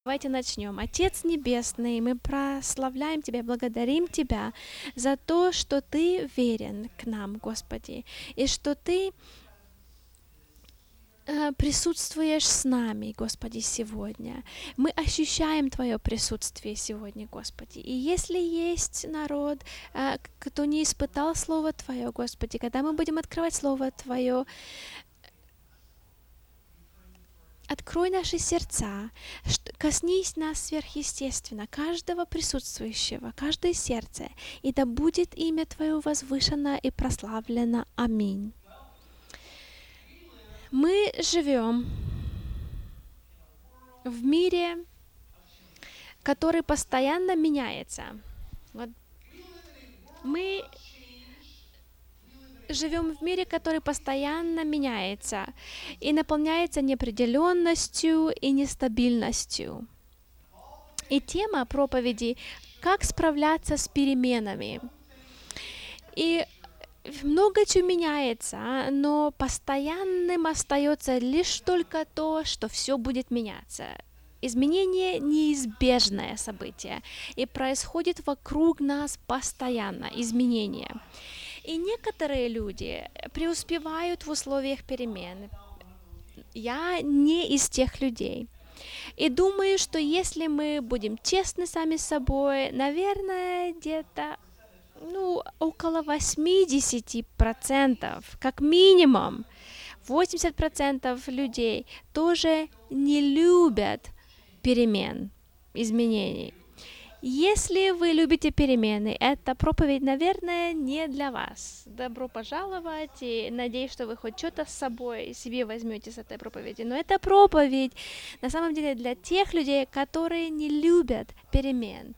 Давайте начнем. Отец Небесный, мы прославляем Тебя, благодарим Тебя за то, что Ты верен к нам, Господи, и что Ты присутствуешь с нами, Господи, сегодня. Мы ощущаем Твое присутствие сегодня, Господи. И если есть народ, кто не испытал Слово Твое, Господи, когда мы будем открывать Слово Твое, открой наши сердца, коснись нас сверхъестественно, каждого присутствующего, каждое сердце, и да будет имя Твое возвышено и прославлено. Аминь. Мы живем в мире, который постоянно меняется. Вот мы живем в мире, который постоянно меняется и наполняется неопределенностью и нестабильностью. И тема проповеди «Как справляться с переменами». И много чего меняется, но постоянным остается лишь только то, что все будет меняться. Изменение — неизбежное событие, и происходит вокруг нас постоянно изменения. И некоторые люди преуспевают в условиях перемен. Я не из тех людей. И думаю, что если мы будем честны сами с собой, наверное, где-то около 80%, как минимум, 80% людей тоже не любят перемен, изменений. Если вы любите перемены, эта проповедь, наверное, не для вас. Добро пожаловать, и надеюсь, что вы хоть что-то с собой себе возьмете с этой проповеди. Но эта проповедь, на самом деле, для тех людей, которые не любят перемен.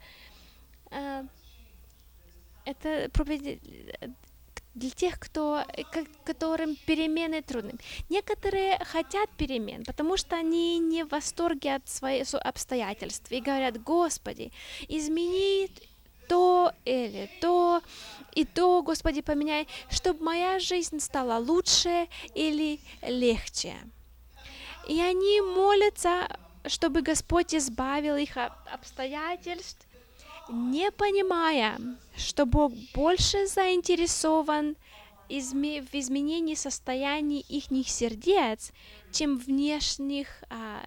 Это проповедь для тех, которым перемены трудны. Некоторые хотят перемен, потому что они не в восторге от своих обстоятельств и говорят: Господи, измени то или то, и то, Господи, поменяй, чтобы моя жизнь стала лучше или легче. И они молятся, чтобы Господь избавил их от обстоятельств, не понимая, что Бог больше заинтересован в изменении состояния их сердец, чем внешних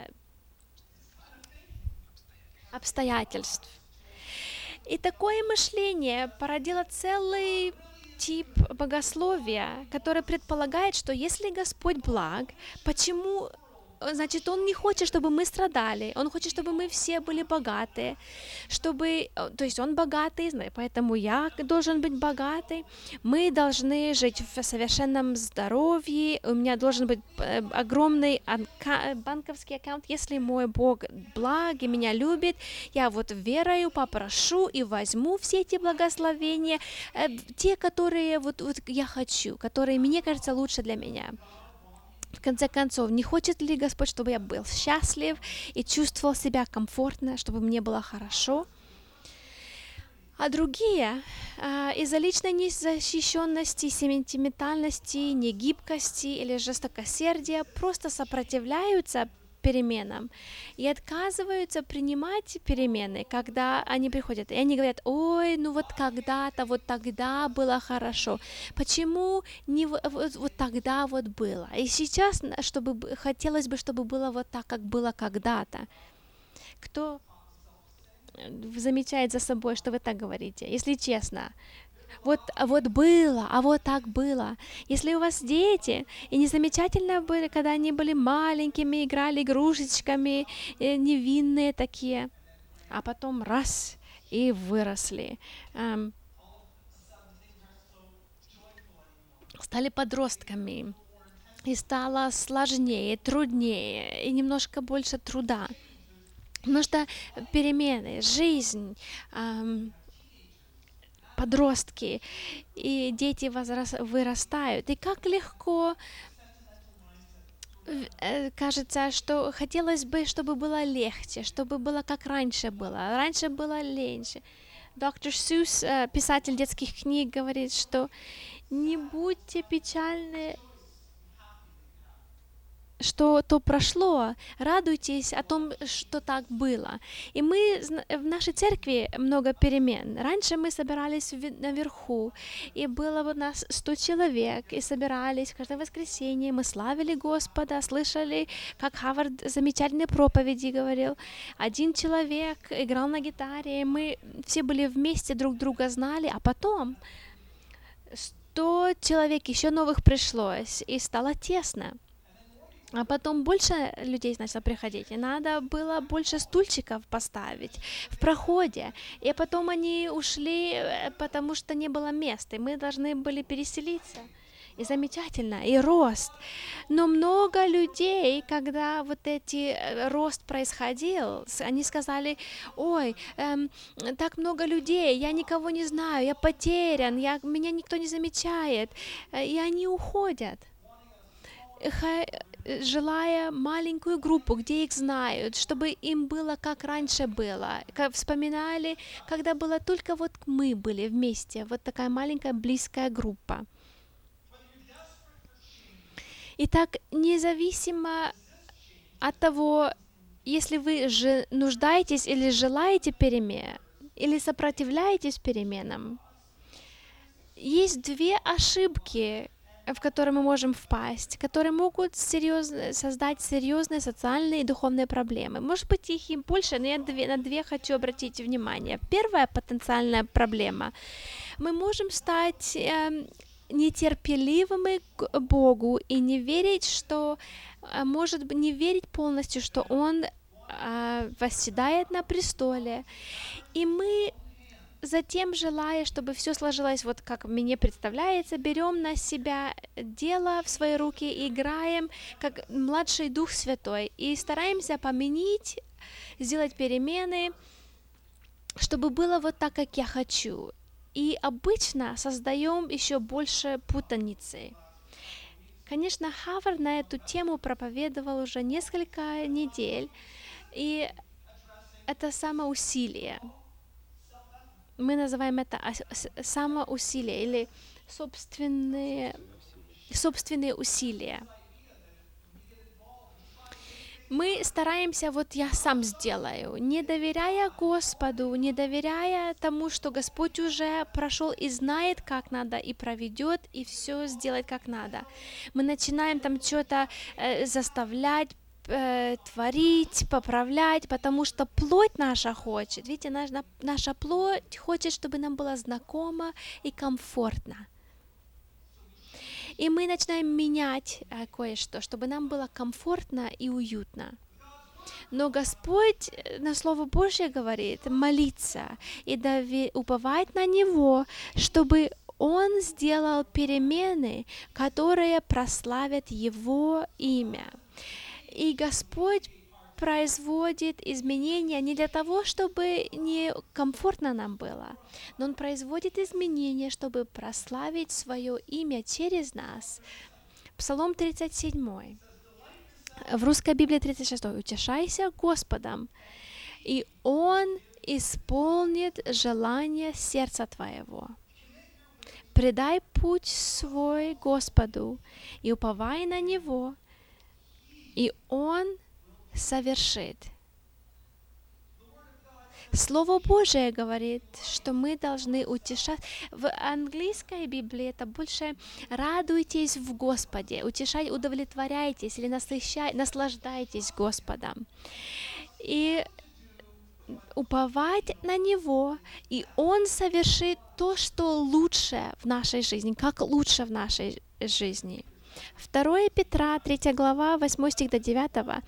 обстоятельств. И такое мышление породило целый тип богословия, который предполагает, что если Господь благ, почему... Значит, Он не хочет, чтобы мы страдали. Он хочет, чтобы мы все были богатые. То есть Он богатый, поэтому я должен быть богатый. Мы должны жить в совершенном здоровье. У меня должен быть огромный банковский аккаунт. Если мой Бог благ и меня любит, я вот верою попрошу и возьму все эти благословения, те, которые вот я хочу, которые, мне кажется, лучше для меня. В конце концов, не хочет ли Господь, чтобы я был счастлив и чувствовал себя комфортно, чтобы мне было хорошо? А другие из-за личной незащищенности, сентиментальности, негибкости или жестокосердия просто сопротивляются переменам и отказываются принимать перемены, когда они приходят. И они говорят: ой, вот когда-то, вот тогда было хорошо. Почему не вот тогда вот было? И сейчас хотелось бы, чтобы было вот так, как было когда-то. Кто замечает за собой, что вы так говорите? Если честно. Вот было, а вот так было. Если у вас дети, и не замечательно были, когда они были маленькими, играли игрушечками, невинные такие, а потом раз, и выросли. Стали подростками, и стало сложнее, труднее, и немножко больше труда. Потому что перемены, жизнь, подростки и дети вырастают. И как легко кажется, что хотелось бы, чтобы было легче, чтобы было как раньше было. Раньше было легче. Доктор Сюс, писатель детских книг, говорит, что не будьте печальны, что то прошло, радуйтесь о том, что так было. И мы в нашей церкви много перемен. Раньше мы собирались наверху, и было у нас 100 человек, и собирались каждое воскресенье, мы славили Господа, слышали, как Хавард замечательные проповеди говорил. Один человек играл на гитаре, мы все были вместе, друг друга знали, а потом 100 человек еще новых пришлось, и стало тесно. А потом больше людей начало приходить, и надо было больше стульчиков поставить в проходе. И потом они ушли, потому что не было места, и мы должны были переселиться. И замечательно, и рост. Но много людей, когда вот эти рост происходил, они сказали: ой, так много людей, я никого не знаю, я потерян, меня никто не замечает. И они уходят, желая маленькую группу, где их знают, чтобы им было как раньше было. Как вспоминали, когда было только вот мы были вместе, вот такая маленькая близкая группа. Итак, независимо от того, если вы же нуждаетесь или желаете перемен, или сопротивляетесь переменам, есть две ошибки, в которые мы можем впасть, которые могут создать серьезные социальные и духовные проблемы. Может быть, их и больше, но я на две хочу обратить внимание. Первая потенциальная проблема. Мы можем стать нетерпеливыми к Богу и не верить, что, может быть, не верить полностью, что Он восседает на престоле. И мы затем, желая, чтобы все сложилось вот как мне представляется, берем на себя дело в свои руки и играем как младший Дух Святой и стараемся поменять, сделать перемены, чтобы было вот так, как я хочу. И обычно создаем еще больше путаницы. Конечно, Хавард на эту тему проповедовал уже несколько недель, и это самоусилие. Мы называем это самоусилие или собственные усилия. Мы стараемся, вот я сам сделаю, не доверяя Господу, не доверяя тому, что Господь уже прошел и знает, как надо, и проведет, и все сделает, как надо. Мы начинаем там что-то заставлять, творить, поправлять, потому что плоть наша хочет. Видите, наша плоть хочет, чтобы нам было знакомо и комфортно. И мы начинаем менять кое-что, чтобы нам было комфортно и уютно. Но Господь на Слово Божье говорит молиться и уповать на Него, чтобы Он сделал перемены, которые прославят Его имя. И Господь производит изменения не для того, чтобы не комфортно нам было, но Он производит изменения, чтобы прославить Свое имя через нас. Псалом 37. В русской Библии 36. «Утешайся Господом, и Он исполнит желание сердца твоего. Предай путь свой Господу, и уповай на Него, и Он совершит». Слово Божие говорит, что мы должны утешать. В английской Библии это больше «радуйтесь в Господе», удовлетворяйтесь или наслаждайтесь Господом. И уповать на Него, и Он совершит то, что лучше в нашей жизни, как лучше в нашей жизни. 2 Петра, 3 глава, 8 стих до 9.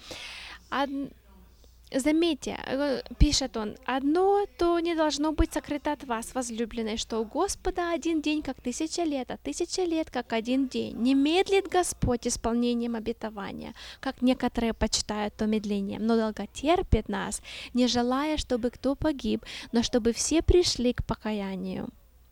Заметьте, пишет он: «Одно то не должно быть сокрыто от вас, возлюбленные, что у Господа один день, как 1000 лет, а 1000 лет, как один день. Не медлит Господь исполнением обетования, как некоторые почитают то медлением, но долготерпит нас, не желая, чтобы кто погиб, но чтобы все пришли к покаянию».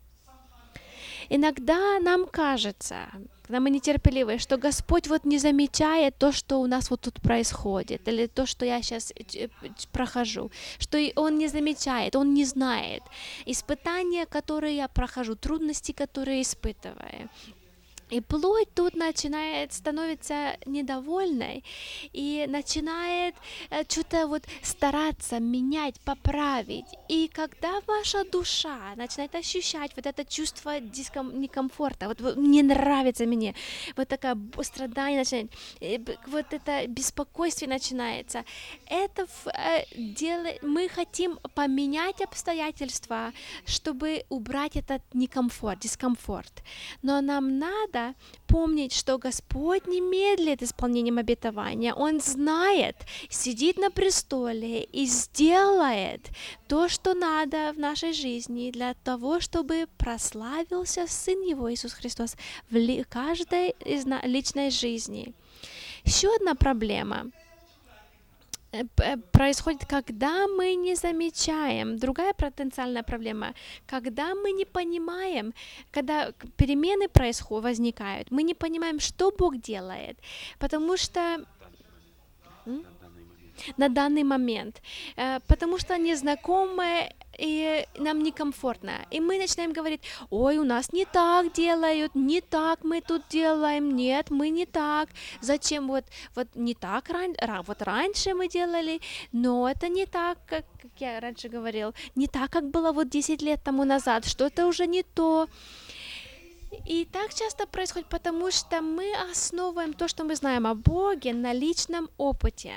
Иногда нам кажется, когда мы нетерпеливы, что Господь вот не замечает то, что у нас вот тут происходит, или то, что я сейчас прохожу, что Он не замечает, Он не знает. Испытания, которые я прохожу, трудности, которые испытываю. И плоть тут начинает становиться недовольной и начинает что-то вот стараться менять, поправить. И когда ваша душа начинает ощущать вот это чувство некомфорта, вот не нравится мне, вот такое страдание начинает, вот это беспокойство начинается, мы хотим поменять обстоятельства, чтобы убрать этот некомфорт, дискомфорт. Но нам надо помнить, что Господь не медлит исполнением обетования. Он знает, сидит на престоле и сделает то, что надо в нашей жизни для того, чтобы прославился Сын Его, Иисус Христос, в каждой из личной жизни. Еще одна проблема происходит, когда мы не замечаем. Другая потенциальная проблема, когда мы не понимаем, когда перемены возникают, мы не понимаем, что Бог делает, потому что на данный момент, потому что незнакомое и нам некомфортно. И мы начинаем говорить: ой, у нас не так делают, не так мы тут делаем, нет, мы не так. Зачем вот не так, вот раньше мы делали, но это не так, как я раньше говорил, не так, как было вот 10 лет тому назад, что-то уже не то. И так часто происходит, потому что мы основываем то, что мы знаем о Боге, на личном опыте.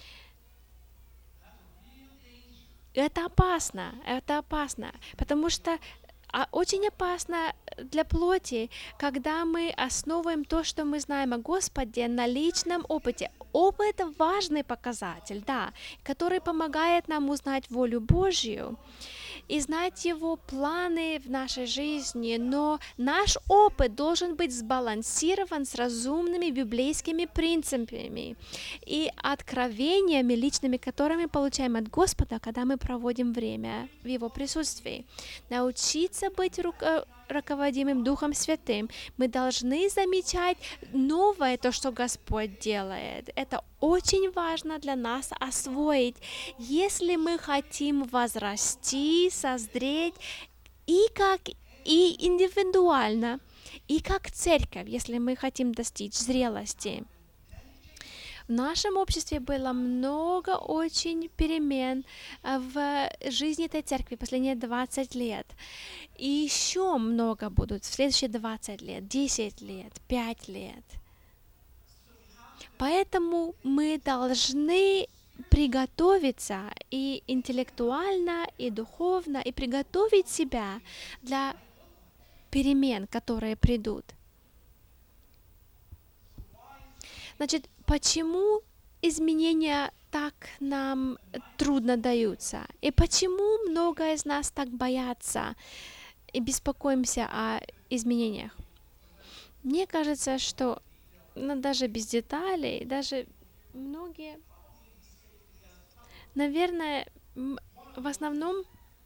Это опасно, потому что очень опасно для плоти, когда мы основываем то, что мы знаем о Господе, на личном опыте. Опыт — это важный показатель, да, который помогает нам узнать волю Божью и знать Его планы в нашей жизни, но наш опыт должен быть сбалансирован с разумными библейскими принципами и откровениями личными, которые мы получаем от Господа, когда мы проводим время в Его присутствии. Научиться быть руководимым Духом Святым. Мы должны замечать новое, то, что Господь делает. Это очень важно для нас освоить, если мы хотим возрасти, созреть и индивидуально, и как церковь, если мы хотим достичь зрелости. В нашем обществе было много очень перемен в жизни этой церкви последние 20 лет. И еще много будут в следующие 20 лет, 10 лет, 5 лет. Поэтому мы должны приготовиться и интеллектуально, и духовно, и приготовить себя для перемен, которые придут. Значит, почему изменения так нам трудно даются? И почему много из нас так боятся и беспокоимся о изменениях? Мне кажется, что даже без деталей, даже многие, наверное, в основном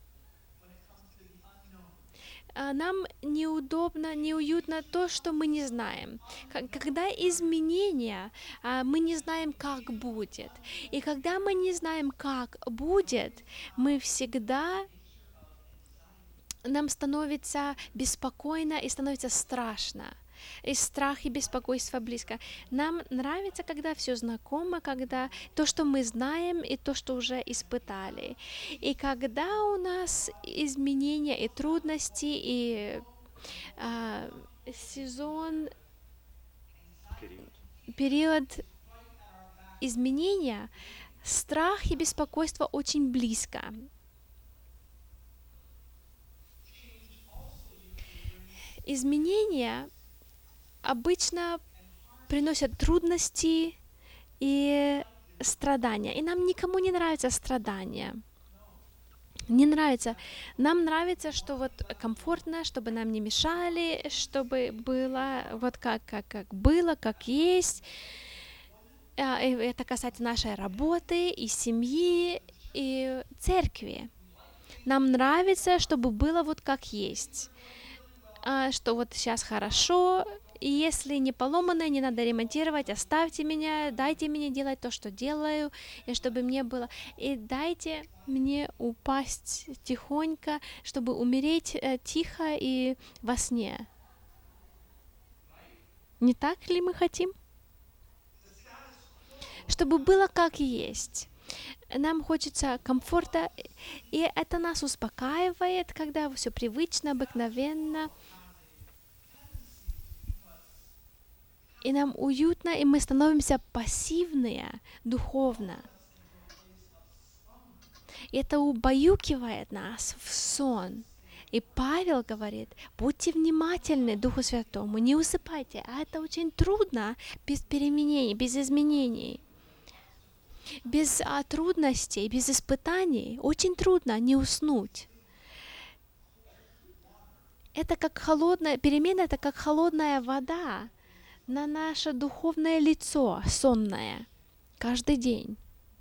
нам неудобно, неуютно то, что мы не знаем. Когда изменения, мы не знаем, как будет. И когда мы не знаем, как будет, нам становится беспокойно и становится страшно. И страх и беспокойство близко. Нам нравится, когда все знакомо, когда то, что мы знаем, и то, что уже испытали. И когда у нас изменения и трудности, и период изменения, страх и беспокойство очень близко. Изменения обычно приносят трудности и страдания. И нам никому не нравятся страдания. Не нравится. Нам нравится, что вот комфортно, чтобы нам не мешали, чтобы было вот как было, как есть. Это касается нашей работы и семьи, и церкви. Нам нравится, чтобы было вот как есть. Что вот сейчас хорошо, и если не поломанное, не надо ремонтировать, оставьте меня, дайте мне делать то, что делаю, и чтобы мне было, и дайте мне упасть тихонько, чтобы умереть тихо и во сне. Не так ли мы хотим? Чтобы было как есть. Нам хочется комфорта, и это нас успокаивает, когда все привычно, обыкновенно, и нам уютно, и мы становимся пассивные духовно. И это убаюкивает нас в сон. И Павел говорит, будьте внимательны Духу Святому, не усыпайте. А это очень трудно без переменений, без изменений. Без трудностей, без испытаний очень трудно не уснуть. Это как холодная, перемена это как холодная вода на наше духовное лицо, сонное, каждый день.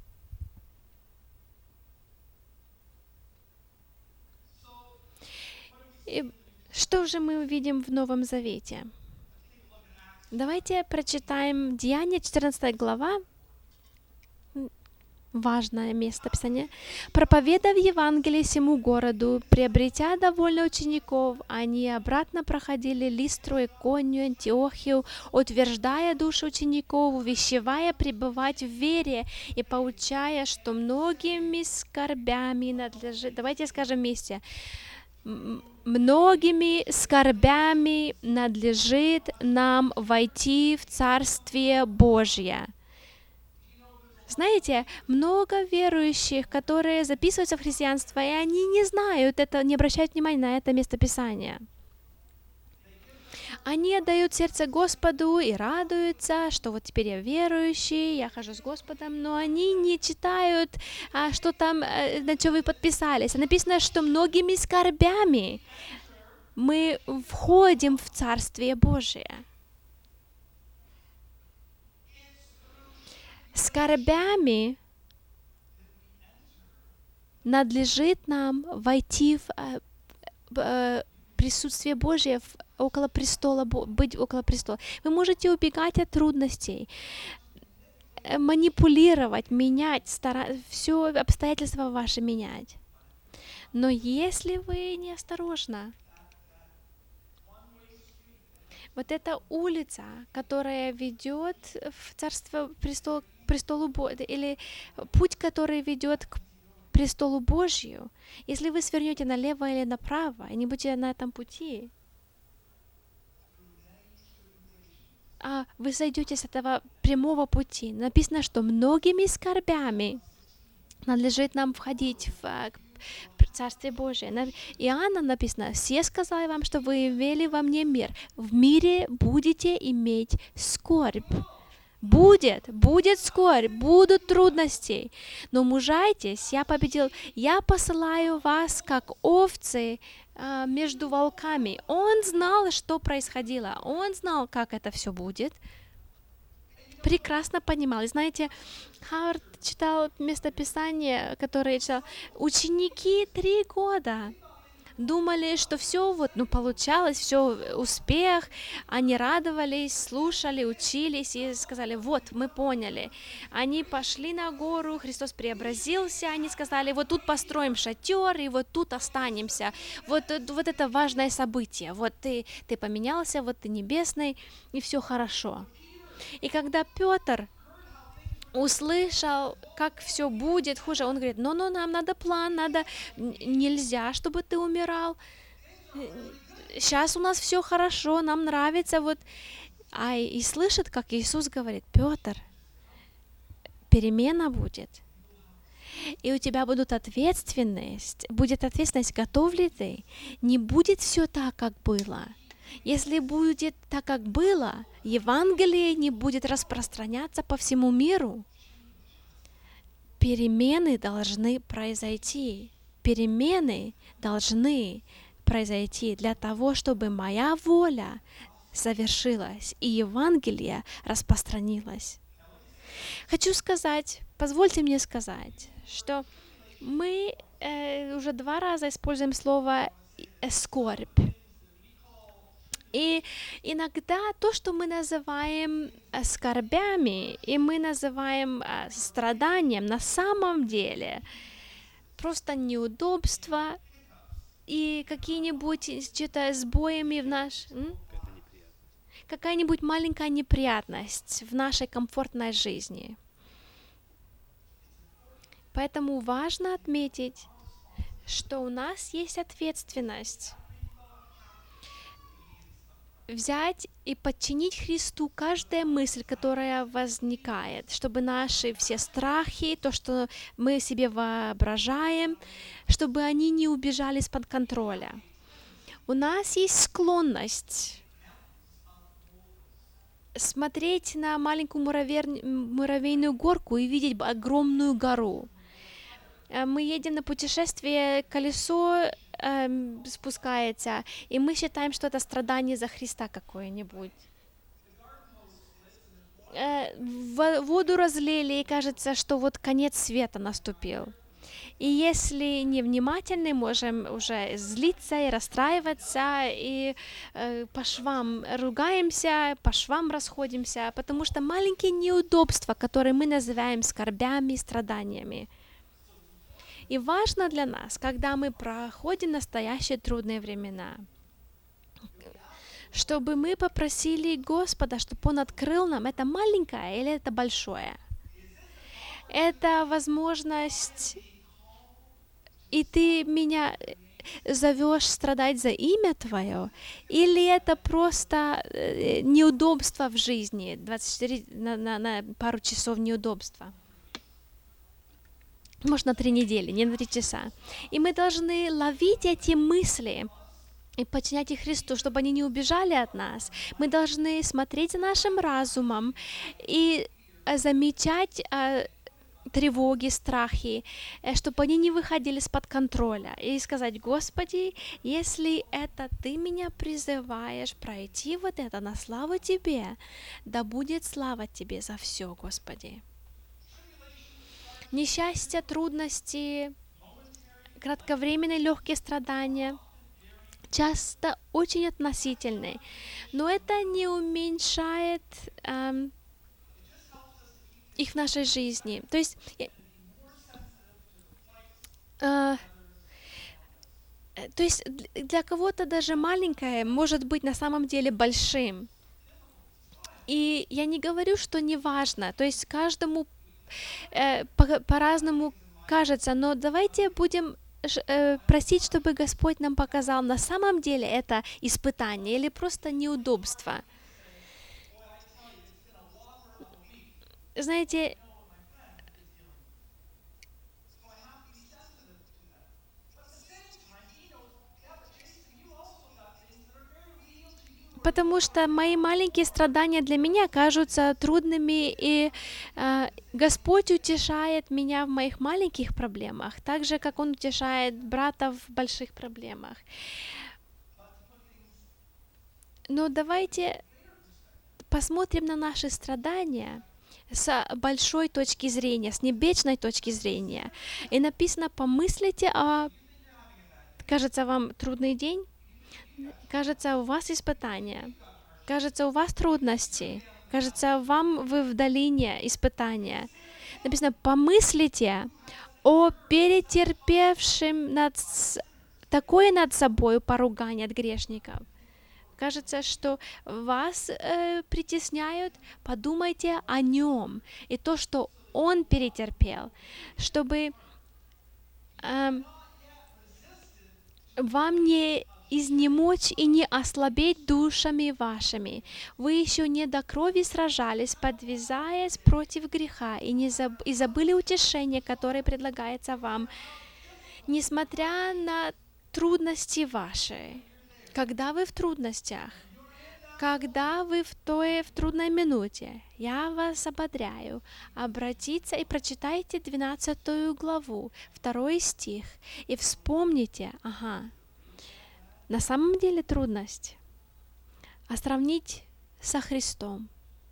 И что же мы увидим в Новом Завете? Давайте прочитаем Деяния, 14 глава, важное место Писания. «Проповедав Евангелие всему городу, приобретя довольно учеников, они обратно проходили Листру, Иконию, Антиохию, утверждая души учеников, увещевая пребывать в вере и поучая, что многими скорбями надлежит...» Давайте скажем вместе. «Многими скорбями надлежит нам войти в Царствие Божье». Знаете, много верующих, которые записываются в христианство, и они не знают это, не обращают внимания на это местописание. Они отдают сердце Господу и радуются, что вот теперь я верующий, я хожу с Господом, но они не читают, что там, на что вы подписались. Написано, что многими скорбями мы входим в Царствие Божие. Скорбями надлежит нам войти в присутствие Божие, около престола, быть около престола. Вы можете убегать от трудностей, манипулировать, менять, все обстоятельства ваши менять. Но если вы неосторожны, вот эта улица, которая ведет в Царство престолу или путь, который ведет к престолу Божью, если вы свернете налево или направо, и не будете на этом пути, вы сойдете с этого прямого пути. Написано, что многими скорбями надлежит нам входить в Царствие Божие. Иоанна написано, «Все сказали вам, что вы имели во мне мир. В мире будете иметь скорбь». Будет скорбь, будут трудности. Но мужайтесь, я победил. Я посылаю вас, как овцы, между волками. Он знал, что происходило. Он знал, как это все будет. Прекрасно понимал. И знаете, Хауард читал местописание, которое читал. Ученики 3 года думали, что все получалось, все успех, они радовались, слушали, учились и сказали, вот, мы поняли. Они пошли на гору, Христос преобразился, они сказали, вот тут построим шатер, и вот тут останемся. Вот это важное событие. Вот ты поменялся, вот ты небесный, и все хорошо. И когда Петр услышал, как все будет хуже, он говорит, но нам надо план, нельзя, чтобы ты умирал. Сейчас у нас все хорошо, нам нравится, и слышит, как Иисус говорит, Петр, перемена будет, и у тебя будет ответственность, готов ли ты, не будет все так, как было. Если будет так, как было, Евангелие не будет распространяться по всему миру. Перемены должны произойти. Перемены должны произойти для того, чтобы моя воля совершилась и Евангелие распространилось. Хочу сказать, позвольте мне сказать, что мы уже 2 раза используем слово «скорбь». И иногда то, что мы называем скорбями, и мы называем страданием, на самом деле просто неудобства и какие-нибудь что-то сбоями в какая-нибудь маленькая неприятность в нашей комфортной жизни. Поэтому важно отметить, что у нас есть ответственность взять и подчинить Христу каждая мысль, которая возникает, чтобы наши все страхи, то, что мы себе воображаем, чтобы они не убежали из-под контроля. У нас есть склонность смотреть на маленькую муравейную горку и видеть огромную гору. Мы едем на путешествие, колесо спускается, и мы считаем, что это страдание за Христа какое-нибудь. Воду разлили, и кажется, что вот конец света наступил. И если невнимательны, можем уже злиться и расстраиваться, и по швам ругаемся, по швам расходимся, потому что маленькие неудобства, которые мы называем скорбями и страданиями. И важно для нас, когда мы проходим настоящие трудные времена, чтобы мы попросили Господа, чтобы Он открыл нам, это маленькое или это большое. Это возможность, и ты меня зовешь страдать за имя Твое, или это просто неудобство в жизни, 24 на пару часов неудобства. Может, на 3 недели, не на 3 часа. И мы должны ловить эти мысли и подчинять их Христу, чтобы они не убежали от нас. Мы должны смотреть за нашим разумом и замечать тревоги, страхи, чтобы они не выходили из-под контроля. И сказать: Господи, если это Ты меня призываешь пройти вот это на славу Тебе, да будет слава Тебе за все, Господи. Несчастья, трудности, кратковременные легкие страдания часто очень относительны, но это не уменьшает их в нашей жизни. То есть для кого-то даже маленькое может быть на самом деле большим. И я не говорю, что не важно, то есть каждому по-разному кажется, но давайте будем просить, чтобы Господь нам показал, на самом деле это испытание или просто неудобство. Знаете, потому что мои маленькие страдания для меня кажутся трудными, и Господь утешает меня в моих маленьких проблемах, так же, как Он утешает брата в больших проблемах. Но давайте посмотрим на наши страдания с большой точки зрения, с небесной точки зрения. И написано: помыслите кажется, вам трудный день? Кажется, у вас испытания. Кажется, у вас трудности. Кажется, вы в долине испытания. Написано: помыслите о перетерпевшем такое над собой поругание от грешников. Кажется, что вас притесняют, подумайте о нем и то, что он перетерпел, чтобы вам не изнемочь и не ослабеть душами вашими. Вы еще не до крови сражались, подвязаясь против греха, и забыли утешение, которое предлагается вам, несмотря на трудности ваши. Когда вы в трудностях, когда вы в трудной минуте, я вас ободряю обратиться и прочитайте 12 главу, 2 стих, и вспомните, на самом деле трудность, а сравнить со Христом.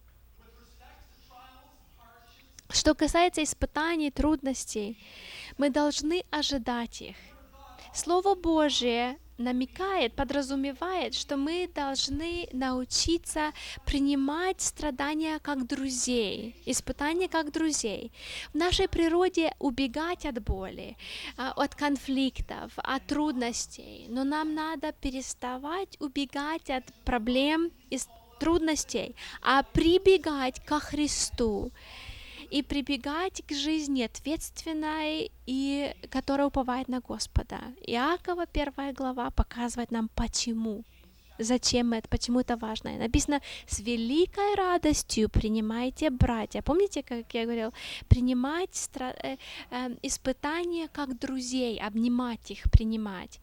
Что касается испытаний, трудностей, мы должны ожидать их. Слово Божие намекает, подразумевает, что мы должны научиться принимать страдания как друзей, испытания как друзей. В нашей природе убегать от боли, от конфликтов, от трудностей, но нам надо переставать убегать от проблем трудностей, а прибегать ко Христу и прибегать к жизни ответственной, и которая уповает на Господа. Иакова 1 глава показывает нам почему. Зачем это, почему это важно. И написано: с великой радостью принимайте, братья. Помните, как я говорил, принимать испытания как друзей, обнимать их, принимать.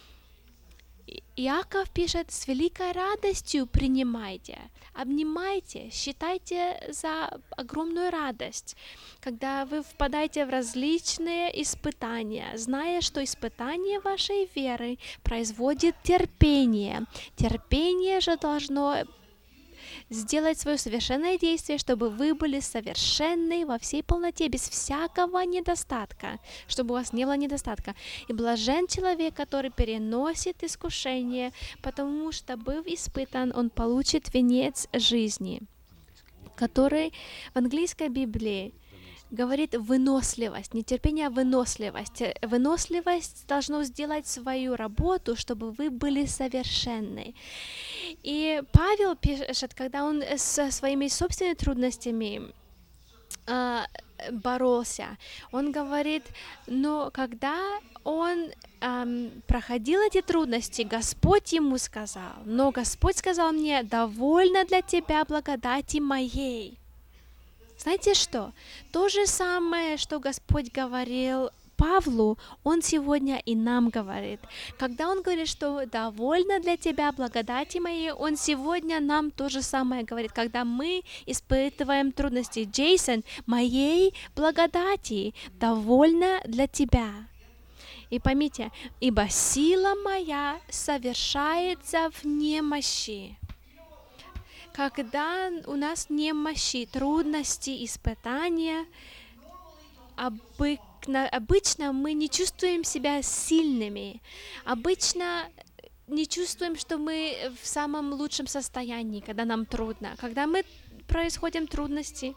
Иаков пишет: с великой радостью принимайте, обнимайте, считайте за огромную радость, когда вы впадаете в различные испытания, зная, что испытание вашей веры производит терпение. Терпение же должно сделать свое совершенное действие, чтобы вы были совершенны во всей полноте, без всякого недостатка, чтобы у вас не было недостатка. И блажен человек, который переносит искушение, потому что, быв испытан, он получит венец жизни, который в английской Библии говорит выносливость, не терпение, а выносливость. Выносливость должно сделать свою работу, чтобы вы были совершенны. И Павел пишет, когда он со своими собственными трудностями боролся, он говорит, но когда он проходил эти трудности, Господь ему сказал, но Господь сказал мне: довольно для тебя благодати моей. Знаете что? То же самое, что Господь говорил Павлу, Он сегодня и нам говорит. Когда Он говорит, что довольно для тебя благодати моей, Он сегодня нам то же самое говорит. Когда мы испытываем трудности: Джейсон, моей благодати довольно для тебя. И поймите, ибо сила моя совершается в немощи. Когда у нас немощи, трудности, испытания, обычно мы не чувствуем себя сильными. Обычно не чувствуем, что мы в самом лучшем состоянии, когда нам трудно. Когда мы происходят трудности,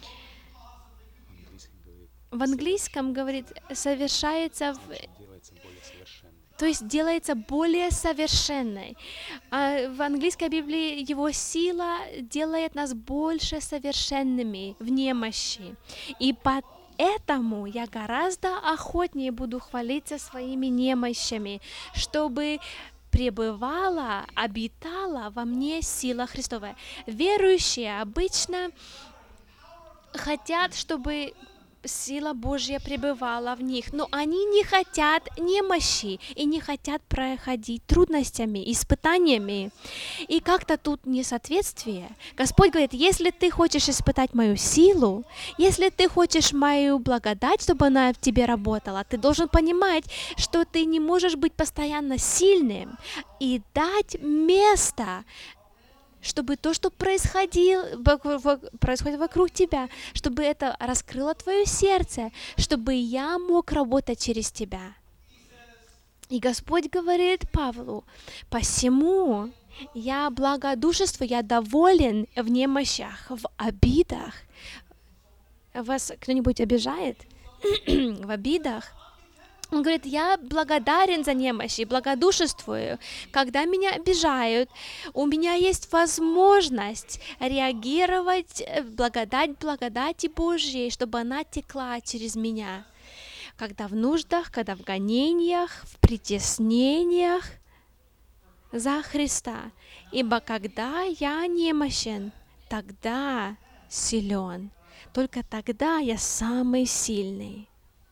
в английском говорит, совершается то есть делается более совершенной. А в английской Библии его сила делает нас больше совершенными в немощи. И поэтому я гораздо охотнее буду хвалиться своими немощами, чтобы пребывала, обитала во мне сила Христова. Верующие обычно хотят, чтобы сила Божья пребывала в них, но они не хотят немощи и не хотят проходить трудностями, испытаниями. И как-то тут несоответствие. Господь говорит: если ты хочешь испытать мою силу, если ты хочешь мою благодать, чтобы она в тебе работала, ты должен понимать, что ты не можешь быть постоянно сильным и дать место, чтобы то, что происходит вокруг тебя, чтобы это раскрыло твое сердце, чтобы я мог работать через тебя. И Господь говорит Павлу: посему я благодушествую, я доволен в немощах, в обидах. Вас кто-нибудь обижает? В обидах? Он говорит: я благодарен за немощи, благодушествую. Когда меня обижают, у меня есть возможность реагировать благодати Божьей, чтобы она текла через меня. Когда в нуждах, когда в гонениях, в притеснениях за Христа. Ибо когда я немощен, тогда силен. Только тогда я самый сильный.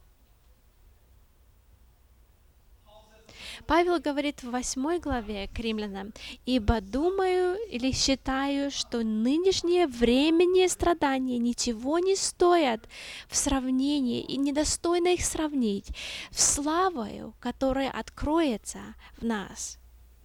Павел говорит в 8 главе к Римлянам: «Ибо думаю или считаю, что нынешние временные страдания ничего не стоят в сравнении, и недостойно их сравнить, в славою, которая откроется в нас».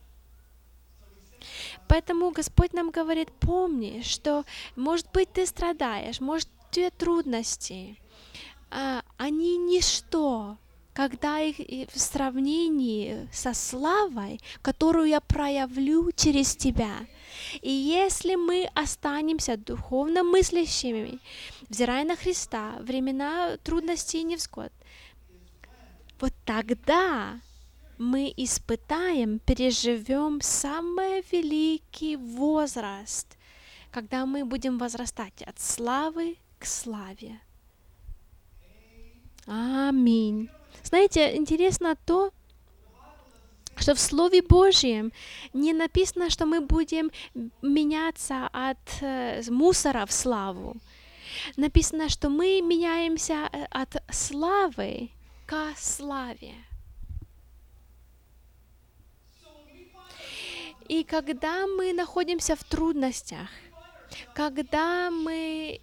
Поэтому Господь нам говорит: помни, что, может быть, ты страдаешь, может, у тебя трудности, они ничто, когда их в сравнении со славой, которую я проявлю через тебя. И если мы останемся духовно мыслящими, взирая на Христа, времена трудностей и невзгод, вот тогда мы испытаем, переживем самый великий возраст когда мы будем возрастать от славы к славе. Аминь. Знаете, интересно то, что в Слове Божьем не написано, что мы будем меняться от мусора в славу. Написано, что мы меняемся от славы к славе. И когда мы находимся в трудностях, когда мы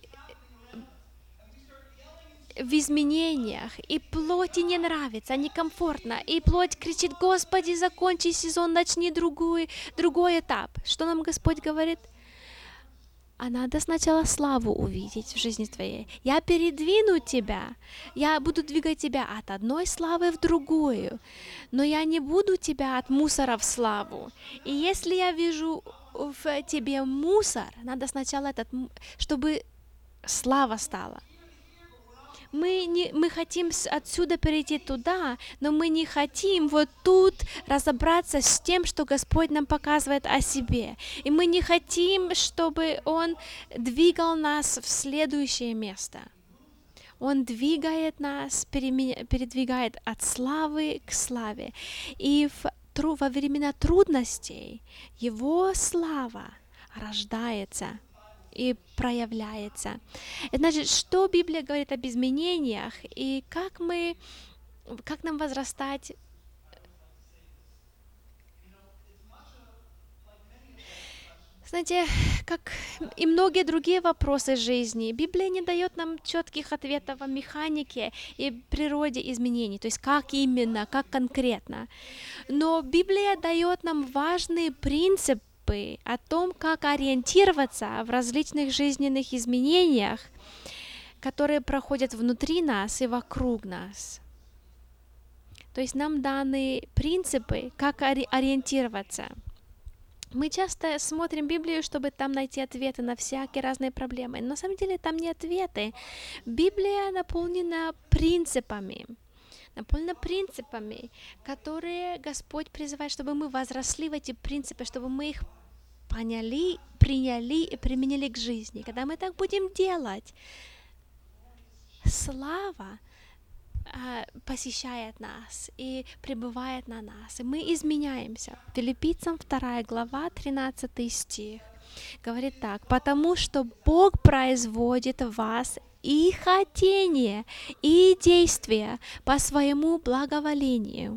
в изменениях, и плоти не нравится, некомфортно, и плоть кричит: «Господи, закончи сезон, начни другой этап». Что нам Господь говорит? А надо сначала славу увидеть в жизни твоей. Я передвину тебя, я буду двигать тебя от одной славы в другую, но я не буду тебя от мусора в славу. И если я вижу в тебе мусор, надо сначала чтобы слава стала. Мы хотим отсюда перейти туда, но мы не хотим вот тут разобраться с тем, что Господь нам показывает о себе. И мы не хотим, чтобы Он двигал нас в следующее место. Он двигает нас, передвигает от славы к славе. И во времена трудностей Его слава рождается и проявляется. Это значит, что Библия говорит об изменениях и как нам возрастать. Знаете, как и многие другие вопросы жизни, Библия не дает нам четких ответов о механике и природе изменений, то есть как именно, как конкретно. Но Библия дает нам важные принципы о том, как ориентироваться в различных жизненных изменениях, которые проходят внутри нас и вокруг нас. То есть нам даны принципы, как ориентироваться. Мы часто смотрим Библию, чтобы там найти ответы на всякие разные проблемы. Но на самом деле там не ответы. Библия наполнена принципами, которые Господь призывает, чтобы мы возросли в эти принципы, чтобы мы их поняли, приняли и применили к жизни. Когда мы так будем делать, слава посещает нас и пребывает на нас, и мы изменяемся. Филиппийцам 2 глава, 13 стих говорит так: «Потому что Бог производит в вас и хотение, и действие по своему благоволению».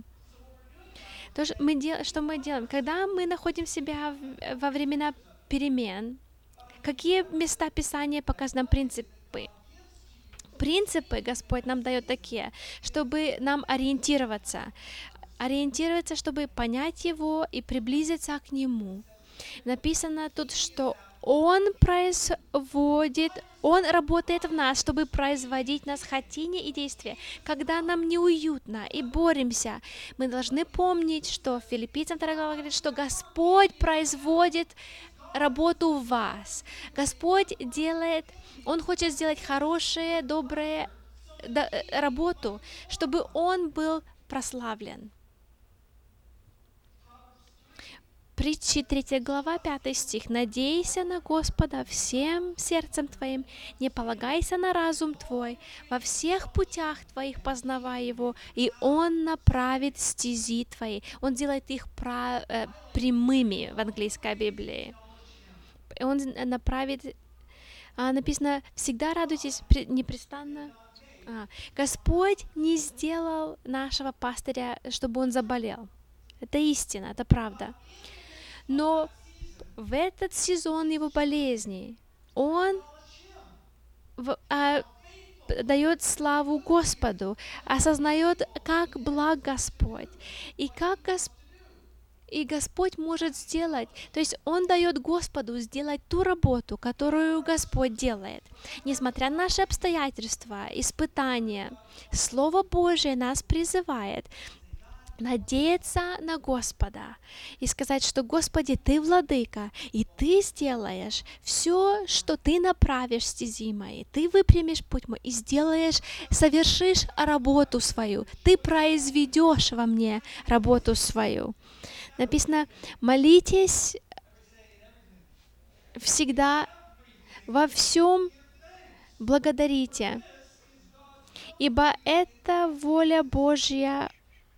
Что мы делаем? Когда мы находим себя во времена перемен, какие места Писания показывают нам принципы? Принципы Господь нам дает такие, чтобы нам ориентироваться, чтобы понять Его и приблизиться к Нему. Написано тут, что Он работает в нас, чтобы производить в нас хотение и действие. Когда нам неуютно и боремся, мы должны помнить, что Филиппийцам 2 глава говорит, что Господь производит работу в вас. Господь Он хочет сделать хорошую, добрую работу, чтобы Он был прославлен. Притчи 3 глава, 5 стих. «Надейся на Господа всем сердцем твоим, не полагайся на разум твой, во всех путях твоих познавай Его, и Он направит стези твои». Он делает их прямыми в английской Библии. Он направит, написано: «Всегда радуйтесь непрестанно». Господь не сделал нашего пастыря, чтобы он заболел. Это истина, это правда. Но в этот сезон его болезни он дает славу Господу, осознает, как благ Господь, и Господь может сделать, то есть Он дает Господу сделать ту работу, которую Господь делает. Несмотря на наши обстоятельства, испытания, Слово Божие нас призывает надеяться на Господа и сказать, что: «Господи, Ты владыка, и Ты сделаешь все, что Ты направишь стези мои, Ты выпрямишь путь мой и совершишь работу свою, Ты произведешь во мне работу свою». Написано: молитесь всегда во всем благодарите, ибо это воля Божья.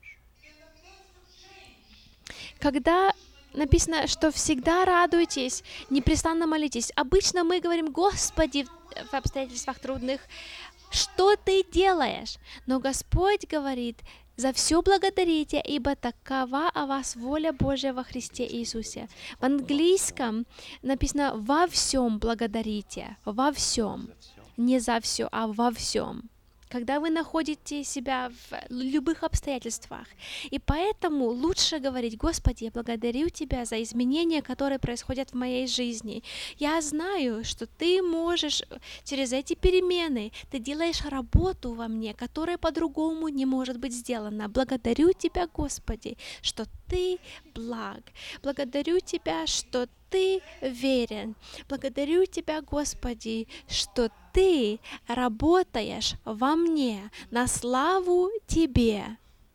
Когда написано, что всегда радуйтесь, непрестанно молитесь. Обычно мы говорим: Господи, в обстоятельствах трудных, что ты делаешь? Но Господь говорит: за все благодарите, ибо такова о вас воля Божья во Христе Иисусе. В английском написано: во всем благодарите, во всем. Не за все, а во всем. Когда вы находите себя в любых обстоятельствах. И поэтому лучше говорить: Господи, я благодарю Тебя за изменения, которые происходят в моей жизни. Я знаю, что Ты можешь через эти перемены, Ты делаешь работу во мне, которая по-другому не может быть сделана. Благодарю Тебя, Господи, что Ты благ. Благодарю Тебя, что Ты верен. Благодарю Тебя, Господи, что Ты работаешь во мне на славу Тебе.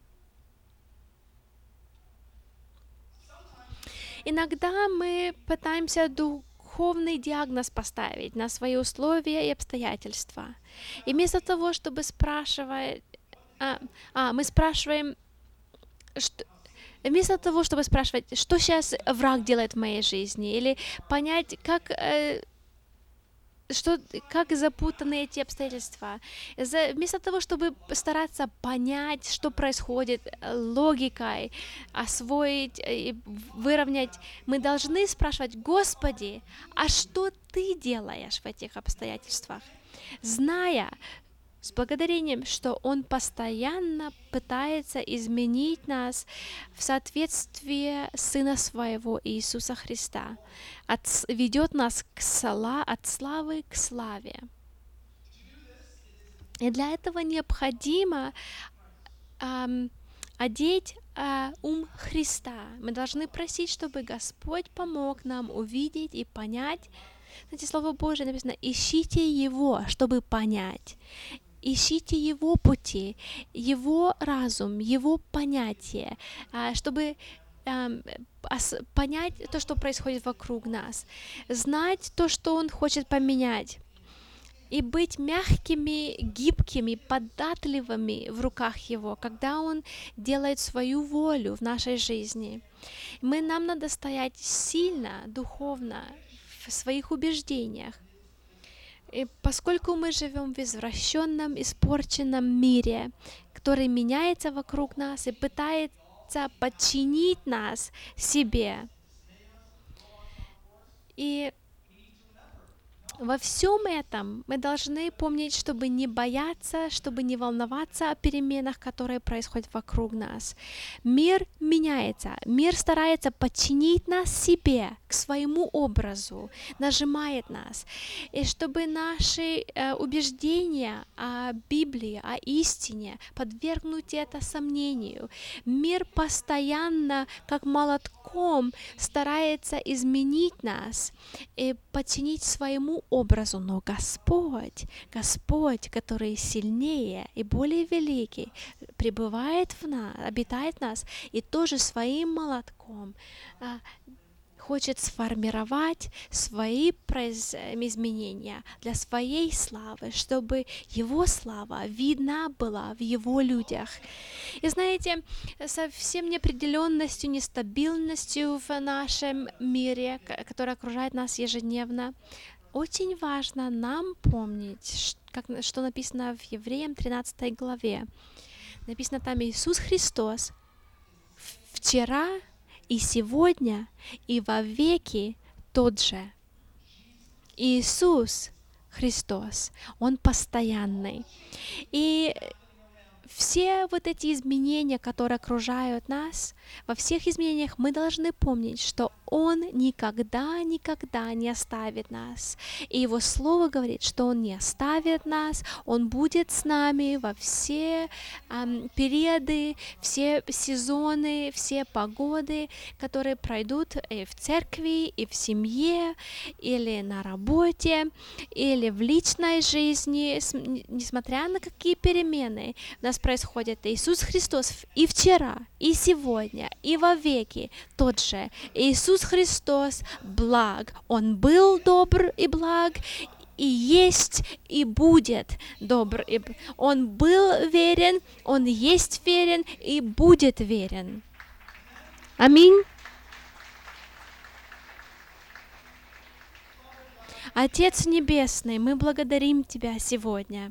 Иногда мы пытаемся духовный диагноз поставить на свои условия и обстоятельства. И вместо того, чтобы спрашивать, мы спрашиваем, вместо того, чтобы спрашивать, что сейчас враг делает в моей жизни, или понять, как запутаны эти обстоятельства. Вместо того, чтобы стараться понять, что происходит логикой, освоить и выровнять, мы должны спрашивать: Господи, а что Ты делаешь в этих обстоятельствах? Зная, с благодарением, что Он постоянно пытается изменить нас в соответствии Сына Своего Иисуса Христа, ведет нас от славы к славе. И для этого необходимо одеть ум Христа. Мы должны просить, чтобы Господь помог нам увидеть и понять. Знаете, Слово Божие написано: ищите Его, чтобы понять. Ищите Его пути, Его разум, Его понятия, чтобы понять то, что происходит вокруг нас, знать то, что Он хочет поменять, и быть мягкими, гибкими, податливыми в руках Его, когда Он делает свою волю в нашей жизни. Нам надо стоять сильно, духовно, в своих убеждениях. И поскольку мы живем в извращенном, испорченном мире, который меняется вокруг нас и пытается подчинить нас себе, и во всем этом мы должны помнить, чтобы не бояться, чтобы не волноваться о переменах, которые происходят вокруг нас. Мир меняется, мир старается подчинить нас себе, к своему образу, нажимает нас. И чтобы наши убеждения о Библии, о истине, подвергнуть это сомнению. Мир постоянно, как молотком, старается изменить нас и подчинить своему образу, но Господь, который сильнее и более великий, пребывает в нас, обитает в нас, и тоже своим молотком хочет сформировать свои изменения для своей славы, чтобы Его слава видна была в Его людях. И знаете, со всем неопределенностью, нестабильностью в нашем мире, который окружает нас ежедневно, очень важно нам помнить, что написано в Евреям 13 главе. Написано там: Иисус Христос вчера и сегодня и во веки тот же. Иисус Христос, Он постоянный. И все вот эти изменения, которые окружают нас, во всех изменениях мы должны помнить, что Он никогда не оставит нас. И Его Слово говорит, что Он не оставит нас, Он будет с нами во все периоды, все сезоны, все погоды, которые пройдут и в церкви, и в семье, или на работе, или в личной жизни, несмотря на какие перемены у нас происходят. Иисус Христос и вчера, и сегодня, и во веки тот же. Иисус Иисус Христос благ. Он был добр и благ, и есть, и будет добр. Он был верен, Он есть верен и будет верен. Аминь. Отец Небесный, мы благодарим Тебя сегодня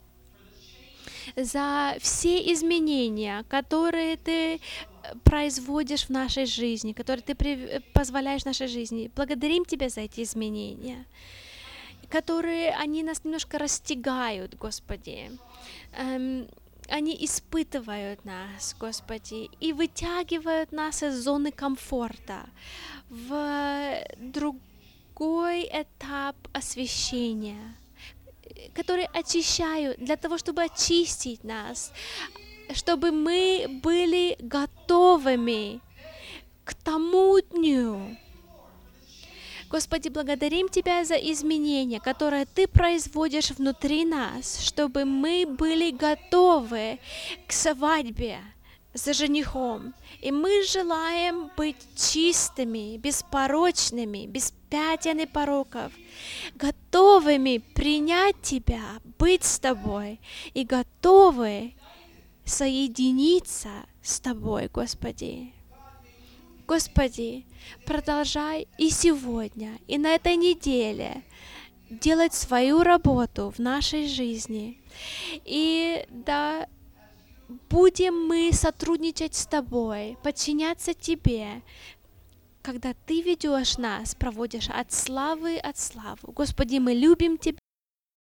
за все изменения, которые Ты производишь в нашей жизни, которые Ты позволяешь в нашей жизни. Благодарим Тебя за эти изменения, они нас немножко растягают, Господи. Они испытывают нас, Господи, и вытягивают нас из зоны комфорта в другой этап освящения, которые очищают для того, чтобы очистить нас, чтобы мы были готовыми к тому дню. Господи, благодарим Тебя за изменения, которые Ты производишь внутри нас, чтобы мы были готовы к свадьбе за женихом. И мы желаем быть чистыми, беспорочными, без пятен и пороков, готовыми принять Тебя, быть с Тобой и готовы соединиться с Тобой, Господи. Господи, продолжай и сегодня, и на этой неделе делать свою работу в нашей жизни. И да, будем мы сотрудничать с Тобой, подчиняться Тебе, когда Ты ведешь нас, проводишь от славы. Господи, мы любим Тебя.